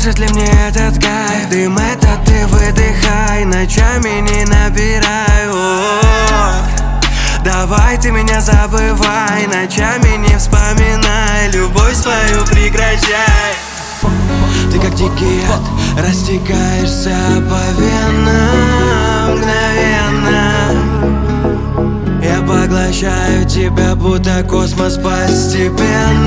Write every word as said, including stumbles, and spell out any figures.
Поможет ли мне этот кайф? Дым этот ты выдыхай, ночами не набирай. О-о-о. Давай ты меня забывай, ночами не вспоминай, любовь свою прекращай. Ты как дикий яд, растекаешься по венам мгновенно. Я поглощаю тебя, будто космос постепенно.